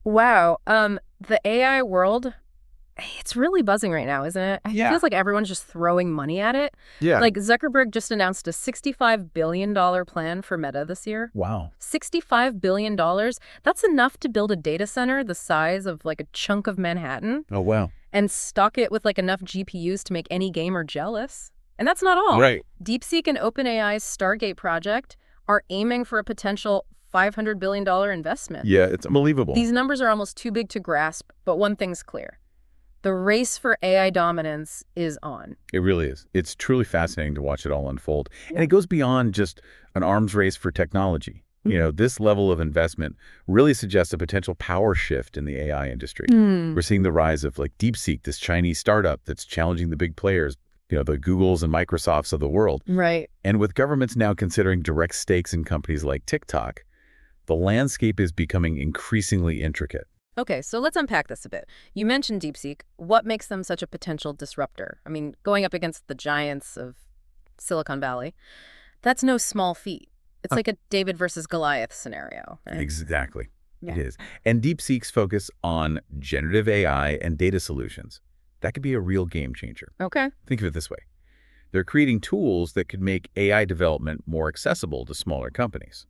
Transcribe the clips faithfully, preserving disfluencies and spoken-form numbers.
Wow. Um, the A I world, it's really buzzing right now, isn't it? It Yeah. feels like everyone's just throwing money at it. Yeah. Like Zuckerberg just announced a sixty-five billion dollars plan for Meta this year. Wow. sixty-five billion dollars? That's enough to build a data center the size of like a chunk of Manhattan Oh, wow. and stock it with like enough G P Us to make any gamer jealous. And that's not all. Right. DeepSeek and OpenAI's Stargate project are aiming for a potential five hundred billion dollars investment. Yeah, it's unbelievable. These numbers are almost too big to grasp, but one thing's clear. The race for A I dominance is on. It really is. It's truly fascinating to watch it all unfold. And it goes beyond just an arms race for technology. You know, this level of investment really suggests a potential power shift in the A I industry. Hmm. We're seeing the rise of like DeepSeek, this Chinese startup that's challenging the big players, you know, the Googles and Microsofts of the world. Right. And with governments now considering direct stakes in companies like TikTok, the landscape is becoming increasingly intricate. Okay, so let's unpack this a bit. You mentioned DeepSeek. What makes them such a potential disruptor? I mean, going up against the giants of Silicon Valley, that's no small feat. It's Uh, like a David versus Goliath scenario, right? Exactly. Yeah. It is. And DeepSeek's focus on generative A I and data solutions, that could be a real game changer. Okay. Think of it this way. They're creating tools that could make A I development more accessible to smaller companies.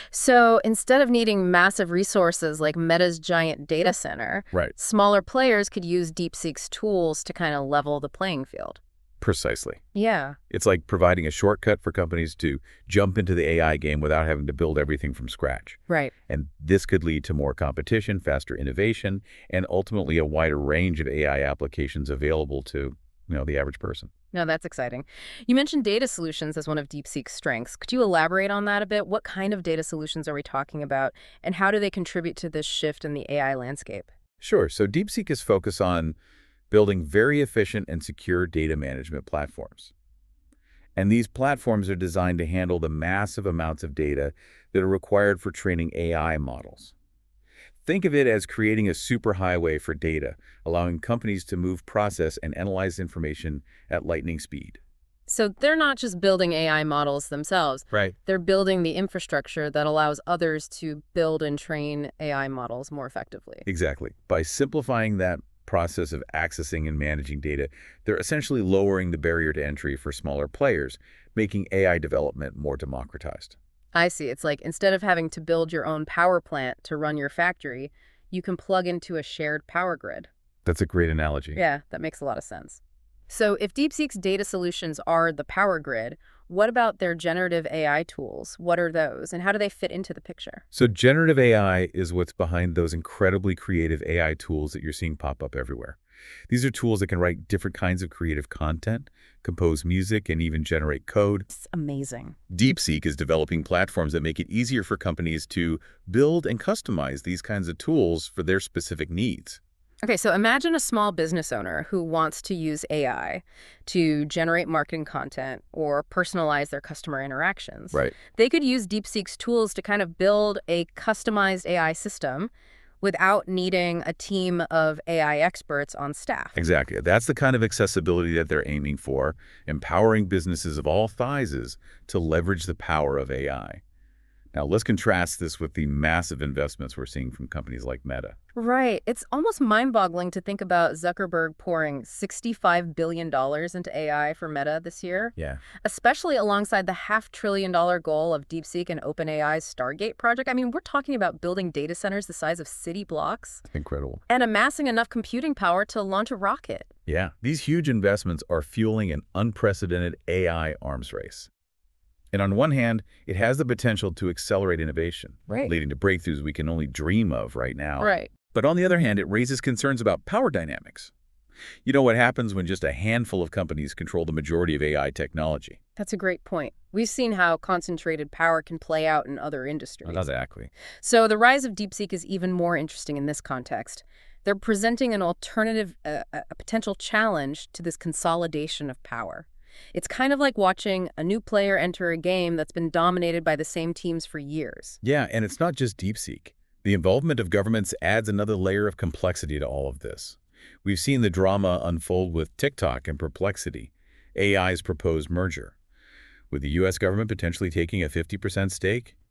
So instead of needing massive resources like Meta's giant data center, Right. smaller players could use DeepSeek's tools to kind of level the playing field. Precisely. Yeah. It's like providing a shortcut for companies to jump into the A I game without having to build everything from scratch. Right. And this could lead to more competition, faster innovation, and ultimately a wider range of A I applications available to, you know, the average person. No, that's exciting. You mentioned data solutions as one of DeepSeek's strengths. Could you elaborate on that a bit? What kind of data solutions are we talking about, and how do they contribute to this shift in the A I landscape? Sure. So DeepSeek is focused on building very efficient and secure data management platforms. And these platforms are designed to handle the massive amounts of data that are required for training A I models. Think of it as creating a superhighway for data, allowing companies to move, process, and analyze information at lightning speed. So they're not just building A I models themselves. Right. They're building the infrastructure that allows others to build and train A I models more effectively. Exactly. By simplifying that process of accessing and managing data, they're essentially lowering the barrier to entry for smaller players, making A I development more democratized. I see. It's like instead of having to build your own power plant to run your factory, you can plug into a shared power grid. That's a great analogy. Yeah, that makes a lot of sense. So if DeepSeek's data solutions are the power grid, what about their generative A I tools? What are those, and how do they fit into the picture? So generative A I is what's behind those incredibly creative A I tools that you're seeing pop up everywhere. These are tools that can write different kinds of creative content, compose music, and even generate code. It's amazing. DeepSeek is developing platforms that make it easier for companies to build and customize these kinds of tools for their specific needs. Okay, so imagine a small business owner who wants to use A I to generate marketing content or personalize their customer interactions. Right. They could use DeepSeek's tools to kind of build a customized A I system without needing a team of A I experts on staff. Exactly. That's the kind of accessibility that they're aiming for, empowering businesses of all sizes to leverage the power of A I. Now, let's contrast this with the massive investments we're seeing from companies like Meta. Right. It's almost mind-boggling to think about Zuckerberg pouring sixty-five billion dollars into A I for Meta this year, Yeah. especially alongside the half-trillion dollar goal of DeepSeek and OpenAI's Stargate project. I mean, we're talking about building data centers the size of city blocks Incredible. and amassing enough computing power to launch a rocket. Yeah. These huge investments are fueling an unprecedented A I arms race. And on one hand, it has the potential to accelerate innovation, Right. leading to breakthroughs we can only dream of right now. Right. But on the other hand, it raises concerns about power dynamics. You know what happens when just a handful of companies control the majority of A I technology? That's a great point. We've seen how concentrated power can play out in other industries. Exactly. So the rise of DeepSeek is even more interesting in this context. They're presenting an alternative, uh, a potential challenge to this consolidation of power. It's kind of like watching a new player enter a game that's been dominated by the same teams for years. Yeah, and it's not just DeepSeek. The involvement of governments adds another layer of complexity to all of this. We've seen the drama unfold with TikTok and Perplexity, A I's proposed merger. With the U S government potentially taking a fifty percent stake?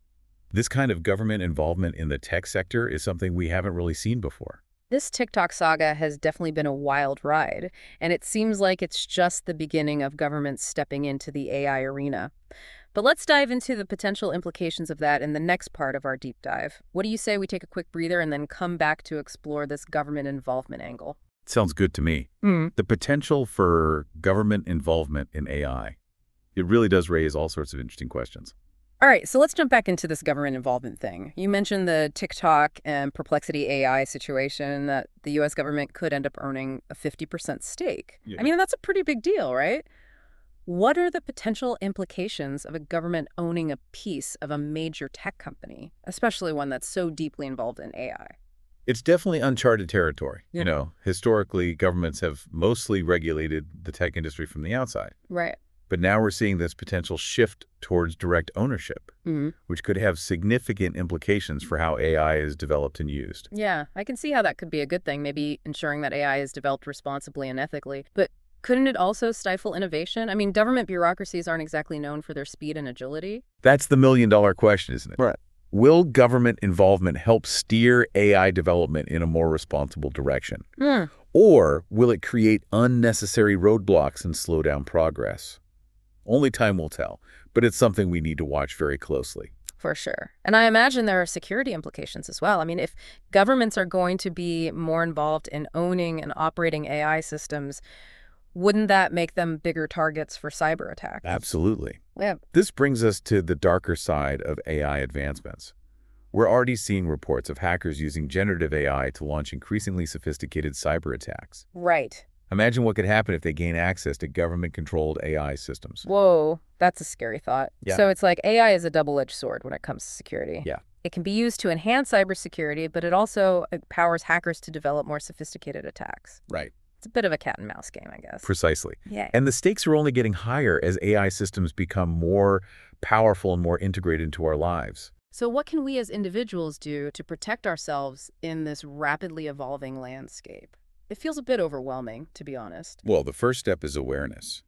This kind of government involvement in the tech sector is something we haven't really seen before. This TikTok saga has definitely been a wild ride, and it seems like it's just the beginning of governments stepping into the A I arena. But let's dive into the potential implications of that in the next part of our deep dive. What do you say we take a quick breather and then come back to explore this government involvement angle? Sounds good to me. Mm. The potential for government involvement in A I, it really does raise all sorts of interesting questions. All right, so let's jump back into this government involvement thing. You mentioned the TikTok and Perplexity A I situation that the U S government could end up owning a fifty percent stake. Yeah. I mean, that's a pretty big deal, right? What are the potential implications of a government owning a piece of a major tech company, especially one that's so deeply involved in A I? It's definitely uncharted territory. Yeah. You know, historically, governments have mostly regulated the tech industry from the outside. Right. But now we're seeing this potential shift towards direct ownership, Mm-hmm. which could have significant implications for how A I is developed and used. Yeah, I can see how that could be a good thing, maybe ensuring that A I is developed responsibly and ethically. But couldn't it also stifle innovation? I mean, government bureaucracies aren't exactly known for their speed and agility. That's the million-dollar question, isn't it? Right. Will government involvement help steer A I development in a more responsible direction? Hmm. Or will it create unnecessary roadblocks and slow down progress? Only time will tell, but it's something we need to watch very closely. For sure. And I imagine there are security implications as well. I mean, if governments are going to be more involved in owning and operating A I systems, wouldn't that make them bigger targets for cyber attacks? Absolutely. Yeah. This brings us to the darker side of A I advancements. We're already seeing reports of hackers using generative A I to launch increasingly sophisticated cyber attacks. Right. Imagine what could happen if they gain access to government-controlled A I systems. Whoa, that's a scary thought. Yeah. So it's like A I is a double-edged sword when it comes to security. Yeah. It can be used to enhance cybersecurity, but it also empowers hackers to develop more sophisticated attacks. Right. It's a bit of a cat and mouse game, I guess. Precisely. Yeah. And the stakes are only getting higher as A I systems become more powerful and more integrated into our lives. So what can we as individuals do to protect ourselves in this rapidly evolving landscape? It feels a bit overwhelming, to be honest. Well, the first step is awareness.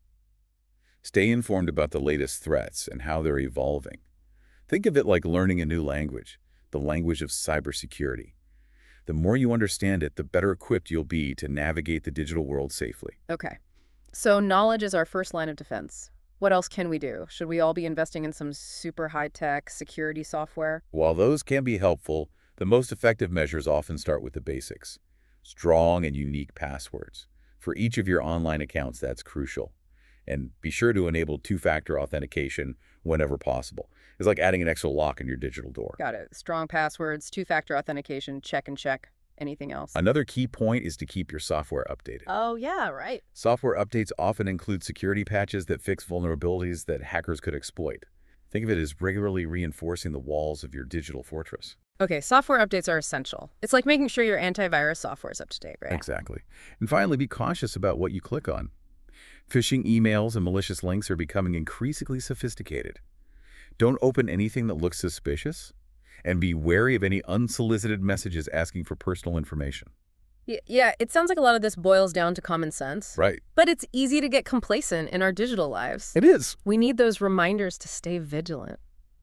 Stay informed about the latest threats and how they're evolving. Think of it like learning a new language, the language of cybersecurity. The more you understand it, the better equipped you'll be to navigate the digital world safely. Okay. So knowledge is our first line of defense. What else can we do? Should we all be investing in some super high-tech security software? While those can be helpful, the most effective measures often start with the basics. Strong and unique passwords. For each of your online accounts, that's crucial. And be sure to enable two-factor authentication whenever possible. It's like adding an extra lock in your digital door. Got it. Strong passwords, two-factor authentication, check and check. Anything else? Another key point is to keep your software updated. Oh, yeah, right. Software updates often include security patches that fix vulnerabilities that hackers could exploit. Think of it as regularly reinforcing the walls of your digital fortress. Okay, software updates are essential. It's like making sure your antivirus software is up to date, right? Exactly. And finally, be cautious about what you click on. Phishing emails and malicious links are becoming increasingly sophisticated. Don't open anything that looks suspicious, and be wary of any unsolicited messages asking for personal information. Y- Yeah, it sounds like a lot of this boils down to common sense. Right. But it's easy to get complacent in our digital lives. It is. We need those reminders to stay vigilant.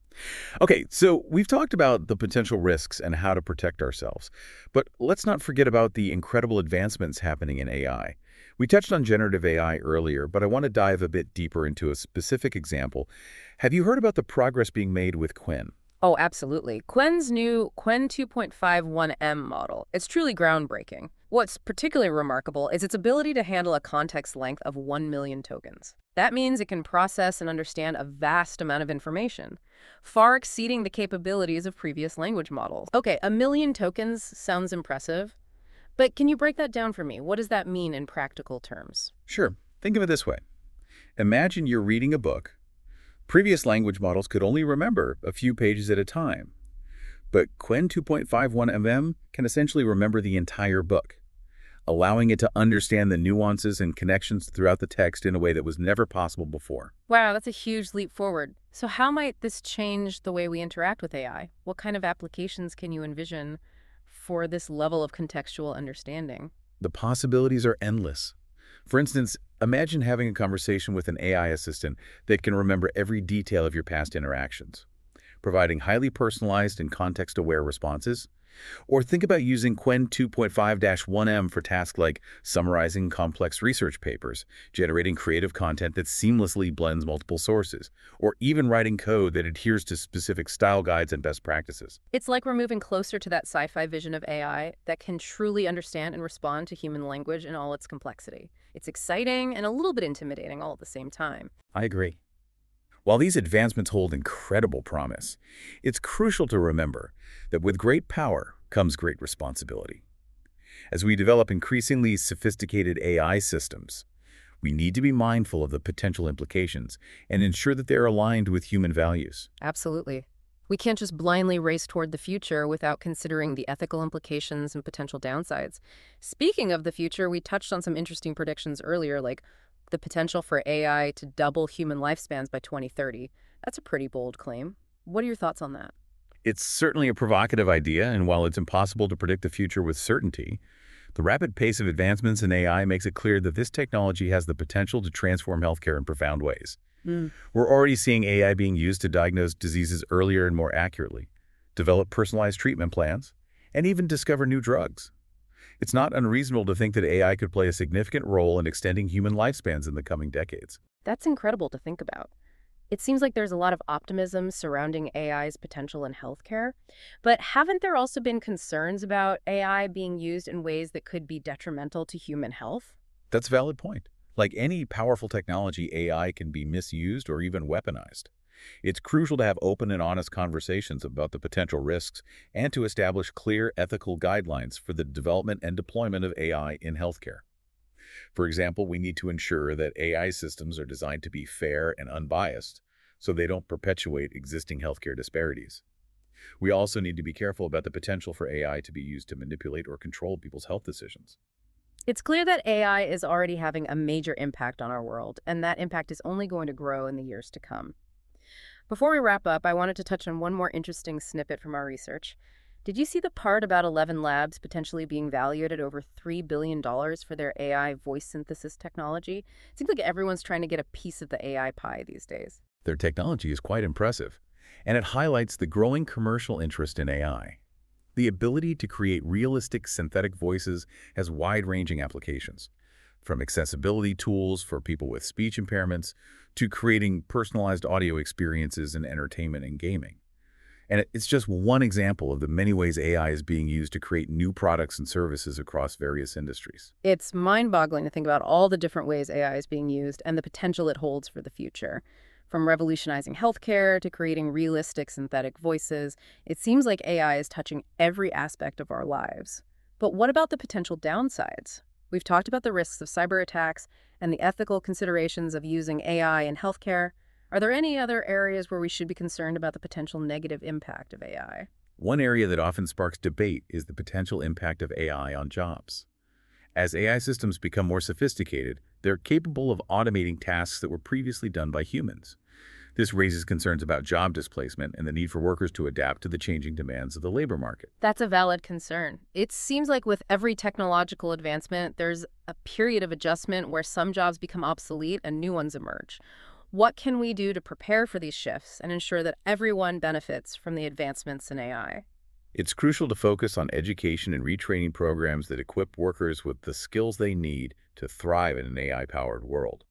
Okay, so we've talked about the potential risks and how to protect ourselves. But let's not forget about the incredible advancements happening in A I. We touched on generative A I earlier, but I want to dive a bit deeper into a specific example. Have you heard about the progress being made with Qwen? Oh, absolutely. Qwen's new Qwen two point five one M model. It's truly groundbreaking. What's particularly remarkable is its ability to handle a context length of one million tokens. That means it can process and understand a vast amount of information, far exceeding the capabilities of previous language models. Okay, a million tokens sounds impressive, but can you break that down for me? What does that mean in practical terms? Sure. Think of it this way. Imagine you're reading a book. Previous language models could only remember a few pages at a time. But Qwen two point five one M M can essentially remember the entire book, allowing it to understand the nuances and connections throughout the text in a way that was never possible before. Wow, that's a huge leap forward. So how might this change the way we interact with A I? What kind of applications can you envision for this level of contextual understanding? The possibilities are endless. For instance, imagine having a conversation with an A I assistant that can remember every detail of your past interactions. providing highly personalized and context-aware responses. Or think about using Qwen two point five dash one M for tasks like summarizing complex research papers, generating creative content that seamlessly blends multiple sources, or even writing code that adheres to specific style guides and best practices. It's like we're moving closer to that sci-fi vision of A I that can truly understand and respond to human language in all its complexity. It's exciting and a little bit intimidating all at the same time. I agree. While these advancements hold incredible promise, it's crucial to remember that with great power comes great responsibility. As we develop increasingly sophisticated A I systems, we need to be mindful of the potential implications and ensure that they're aligned with human values. Absolutely. We can't just blindly race toward the future without considering the ethical implications and potential downsides. Speaking of the future, we touched on some interesting predictions earlier, like the potential for A I to double human lifespans by twenty thirty. That's a pretty bold claim. What are your thoughts on that? It's certainly a provocative idea, and while it's impossible to predict the future with certainty, the rapid pace of advancements in A I makes it clear that this technology has the potential to transform healthcare in profound ways. Mm. We're already seeing A I being used to diagnose diseases earlier and more accurately, develop personalized treatment plans, and even discover new drugs. It's not unreasonable to think that A I could play a significant role in extending human lifespans in the coming decades. That's incredible to think about. It seems like there's a lot of optimism surrounding A I's potential in healthcare, but haven't there also been concerns about A I being used in ways that could be detrimental to human health? That's a valid point. Like any powerful technology, A I can be misused or even weaponized. It's crucial to have open and honest conversations about the potential risks and to establish clear ethical guidelines for the development and deployment of A I in healthcare. For example, we need to ensure that A I systems are designed to be fair and unbiased so they don't perpetuate existing healthcare disparities. We also need to be careful about the potential for A I to be used to manipulate or control people's health decisions. It's clear that A I is already having a major impact on our world, and that impact is only going to grow in the years to come. Before we wrap up, I wanted to touch on one more interesting snippet from our research. Did you see the part about eleven Labs potentially being valued at over three billion dollars for their A I voice synthesis technology? It seems like everyone's trying to get a piece of the A I pie these days. Their technology is quite impressive, and it highlights the growing commercial interest in A I. The ability to create realistic synthetic voices has wide-ranging applications, from accessibility tools for people with speech impairments to creating personalized audio experiences in entertainment and gaming. And it's just one example of the many ways A I is being used to create new products and services across various industries. It's mind-boggling to think about all the different ways A I is being used and the potential it holds for the future. From revolutionizing healthcare to creating realistic synthetic voices, it seems like A I is touching every aspect of our lives. But what about the potential downsides? We've talked about the risks of cyber attacks and the ethical considerations of using A I in healthcare. Are there any other areas where we should be concerned about the potential negative impact of A I? One area that often sparks debate is the potential impact of A I on jobs. As A I systems become more sophisticated, they're capable of automating tasks that were previously done by humans. This raises concerns about job displacement and the need for workers to adapt to the changing demands of the labor market. That's a valid concern. It seems like with every technological advancement, there's a period of adjustment where some jobs become obsolete and new ones emerge. What can we do to prepare for these shifts and ensure that everyone benefits from the advancements in A I? It's crucial to focus on education and retraining programs that equip workers with the skills they need to thrive in an A I-powered world.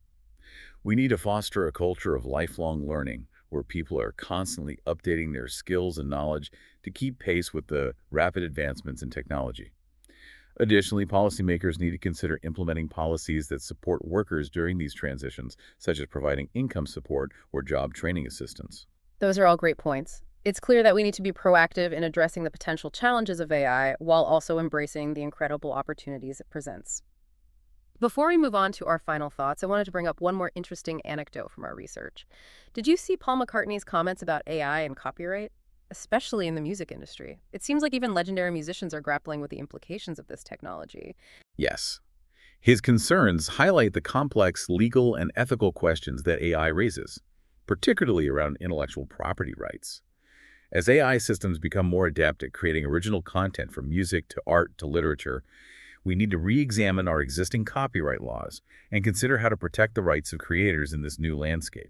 We need to foster a culture of lifelong learning where people are constantly updating their skills and knowledge to keep pace with the rapid advancements in technology. Additionally, policymakers need to consider implementing policies that support workers during these transitions, such as providing income support or job training assistance. Those are all great points. It's clear that we need to be proactive in addressing the potential challenges of A I while also embracing the incredible opportunities it presents. Before we move on to our final thoughts, I wanted to bring up one more interesting anecdote from our research. Did you see Paul McCartney's comments about A I and copyright? Especially in the music industry. It seems like even legendary musicians are grappling with the implications of this technology. Yes. His concerns highlight the complex legal and ethical questions that A I raises, particularly around intellectual property rights. As A I systems become more adept at creating original content from music to art to literature, we need to re-examine our existing copyright laws and consider how to protect the rights of creators in this new landscape.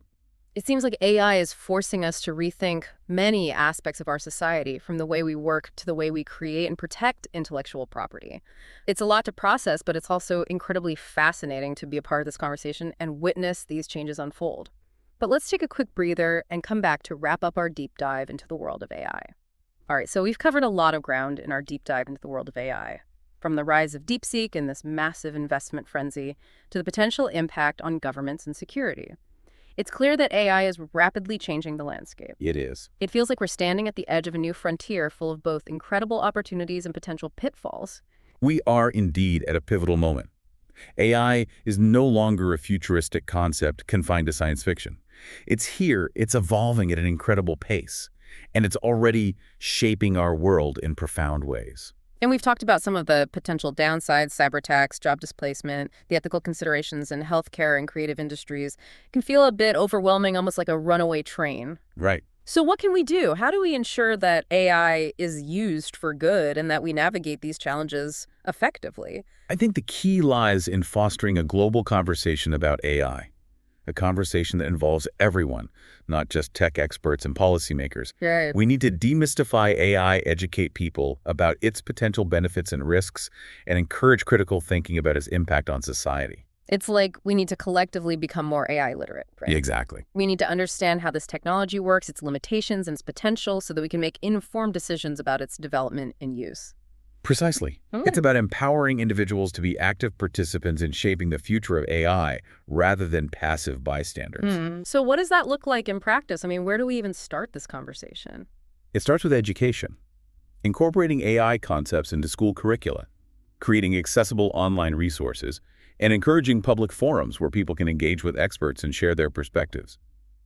It seems like A I is forcing us to rethink many aspects of our society, from the way we work to the way we create and protect intellectual property. It's a lot to process, but it's also incredibly fascinating to be a part of this conversation and witness these changes unfold. But let's take a quick breather and come back to wrap up our deep dive into the world of A I. All right, so we've covered a lot of ground in our deep dive into the world of A I, from the rise of DeepSeek and this massive investment frenzy to the potential impact on governments and security. It's clear that A I is rapidly changing the landscape. It is. It feels like we're standing at the edge of a new frontier full of both incredible opportunities and potential pitfalls. We are indeed at a pivotal moment. A I is no longer a futuristic concept confined to science fiction. It's here, it's evolving at an incredible pace, and it's already shaping our world in profound ways. And we've talked about some of the potential downsides: cyber attacks, job displacement, the ethical considerations in healthcare and creative industries. It can feel a bit overwhelming, almost like a runaway train. Right. So what can we do? How do we ensure that A I is used for good and that we navigate these challenges effectively? I think the key lies in fostering a global conversation about A I, a conversation that involves everyone, not just tech experts and policymakers. Right. We need to demystify A I, educate people about its potential benefits and risks, and encourage critical thinking about its impact on society. It's like we need to collectively become more A I literate, right? Exactly. We need to understand how this technology works, its limitations and its potential, so that we can make informed decisions about its development and use. Precisely. Mm. It's about empowering individuals to be active participants in shaping the future of A I rather than passive bystanders. Mm. So what does that look like in practice? I mean, where do we even start this conversation? It starts with education, incorporating A I concepts into school curricula, creating accessible online resources, and encouraging public forums where people can engage with experts and share their perspectives.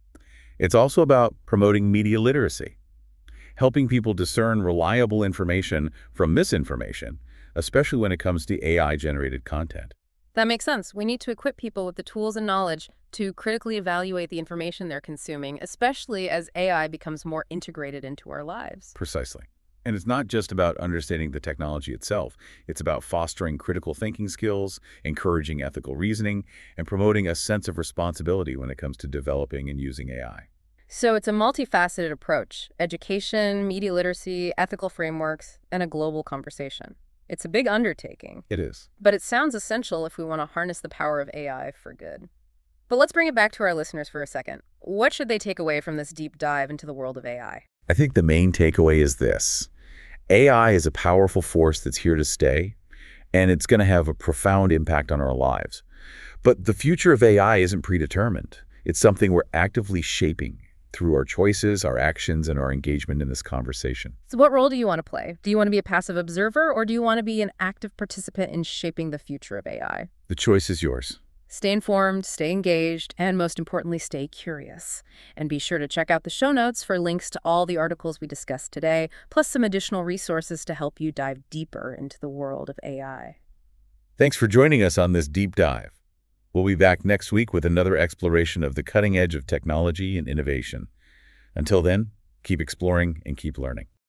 It's also about promoting media literacy, helping people discern reliable information from misinformation, especially when it comes to A I-generated content. That makes sense. We need to equip people with the tools and knowledge to critically evaluate the information they're consuming, especially as A I becomes more integrated into our lives. Precisely. And it's not just about understanding the technology itself. It's about fostering critical thinking skills, encouraging ethical reasoning, and promoting a sense of responsibility when it comes to developing and using A I. So it's a multifaceted approach: education, media literacy, ethical frameworks, and a global conversation. It's a big undertaking. It is. But it sounds essential if we want to harness the power of A I for good. But let's bring it back to our listeners for a second. What should they take away from this deep dive into the world of A I? I think the main takeaway is this. A I is a powerful force that's here to stay, and it's going to have a profound impact on our lives. But the future of A I isn't predetermined. It's something we're actively shaping through our choices, our actions, and our engagement in this conversation. So what role do you want to play? Do you want to be a passive observer, or do you want to be an active participant in shaping the future of A I? The choice is yours. Stay informed, stay engaged, and most importantly, stay curious. And be sure to check out the show notes for links to all the articles we discussed today, plus some additional resources to help you dive deeper into the world of A I. Thanks for joining us on this deep dive. We'll be back next week with another exploration of the cutting edge of technology and innovation. Until then, keep exploring and keep learning.